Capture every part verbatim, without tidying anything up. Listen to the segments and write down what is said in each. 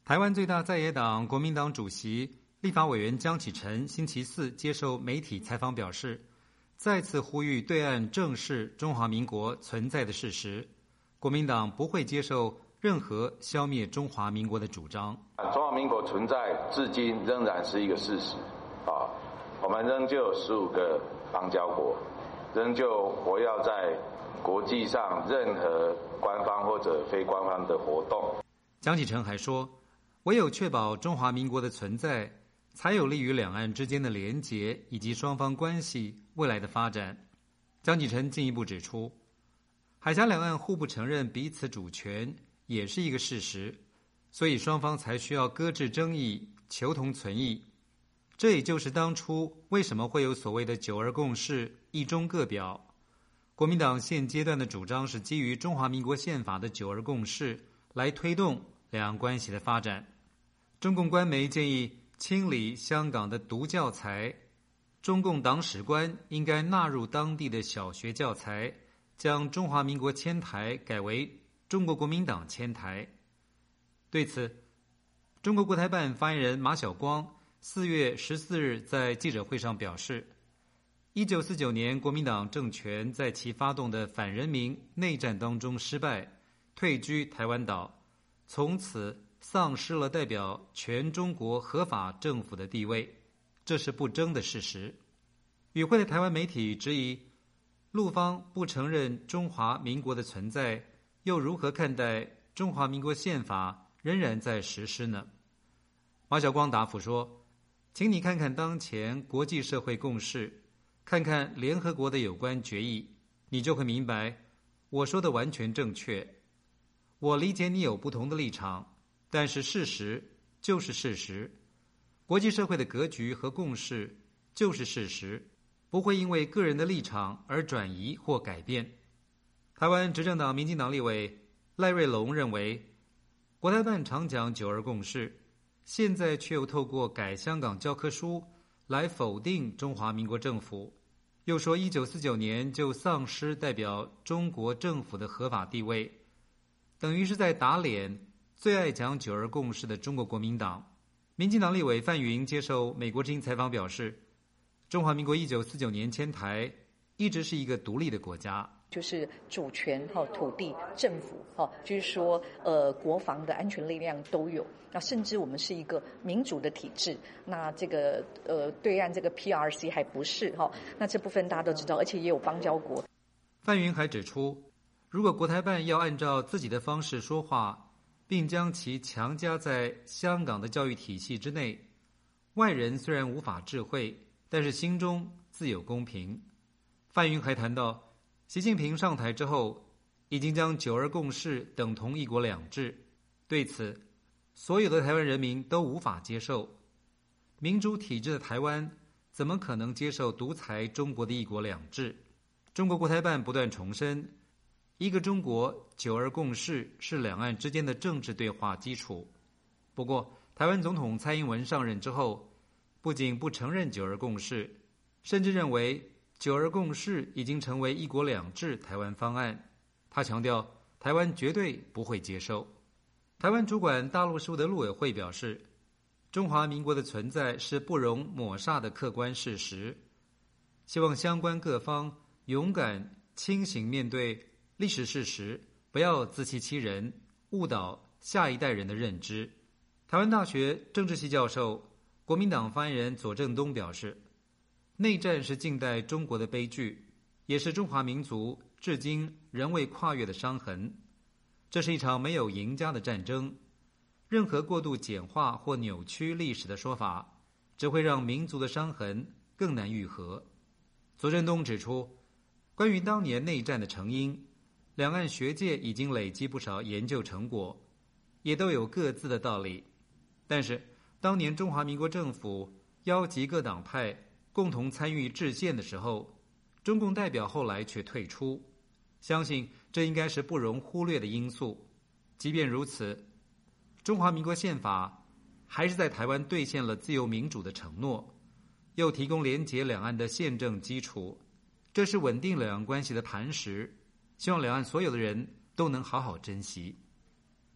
台湾最大在野党国民党主席、立法委员江启臣星期四接受媒体采访表示，再次呼吁对岸正视中华民国存在的事实，国民党不会接受任何消灭中华民国的主张。 中华民国存在至今仍然是一个事实啊，我们仍旧有十五个邦交国，仍旧活跃在国际上任何官方或者非官方的活动。 江启臣还说，唯有确保中华民国的存在，才有利于两岸之间的连结以及双方关系未来的发展。江启臣进一步指出，海峡两岸互不承认彼此主权也是一个事实，所以双方才需要搁置争议，求同存异。这也就是当初为什么会有所谓的九二共识、一中各表。国民党现阶段的主张是基于中华民国宪法的九二共识来推动两岸关系的发展。中共官媒建议清理香港的毒教材，中共党史观应该纳入当地的小学教材，将中华民国迁台改为中国国民党迁台。对此，中国国台办发言人马晓光四月十四日在记者会上表示，一九四九年国民党政权在其发动的反人民内战当中失败，退居台湾岛，从此丧失了代表全中国合法政府的地位，这是不争的事实。与会的台湾媒体质疑，陆方不承认中华民国的存在，又如何看待中华民国宪法仍然在实施呢？马晓光答复说，请你看看当前国际社会共识，看看联合国的有关决议，你就会明白我说的完全正确。我理解你有不同的立场，但是事实就是事实，国际社会的格局和共识就是事实，不会因为个人的立场而转移或改变。台湾执政党民进党立委赖瑞隆认为，国台办常讲九二共识，现在却又透过改香港教科书来否定中华民国政府，又说一九四九年就丧失代表中国政府的合法地位，等于是在打脸最爱讲九二共识的中国国民党。民进党立委范云接受美国之音采访表示，中华民国一九四九年迁台，一直是一个独立的国家， 就是主权、土地、政府，就是说呃国防的安全力量都有。那甚至我们是一个民主的体制，那这个呃对岸这个 P R C 还不是哈，那这部分大家都知道，而且也有邦交国。 范云还指出，如果国台办要按照自己的方式说话，并将其强加在香港的教育体系之内，外人虽然无法智慧，但是心中自有公平。范云还谈到，习近平上台之后，已经将九二共识等同一国两制，对此，所有的台湾人民都无法接受。民主体制的台湾，怎么可能接受独裁中国的一国两制？中国国台办不断重申，一个中国九二共识是两岸之间的政治对话基础。不过，台湾总统蔡英文上任之后，不仅不承认九二共识，甚至认为九二共识已经成为一国两制台湾方案。他强调，台湾绝对不会接受。台湾主管大陆事务的陆委会表示，中华民国的存在是不容抹煞的客观事实，希望相关各方勇敢清醒面对历史事实，不要自欺欺人，误导下一代人的认知。台湾大学政治系教授、国民党发言人左正东表示，内战是近代中国的悲剧，也是中华民族至今仍未跨越的伤痕。这是一场没有赢家的战争，任何过度简化或扭曲历史的说法，只会让民族的伤痕更难愈合。左正东指出，关于当年内战的成因，两岸学界已经累积不少研究成果，也都有各自的道理。但是，当年中华民国政府邀集各党派共同参与制宪的时候，中共代表后来却退出，相信这应该是不容忽略的因素。即便如此，中华民国宪法还是在台湾兑现了自由民主的承诺，又提供连结两岸的宪政基础，这是稳定两岸关系的磐石，希望两岸所有的人都能好好珍惜。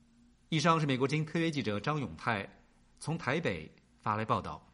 以上是美国之音特约记者张永泰从台北发来报道。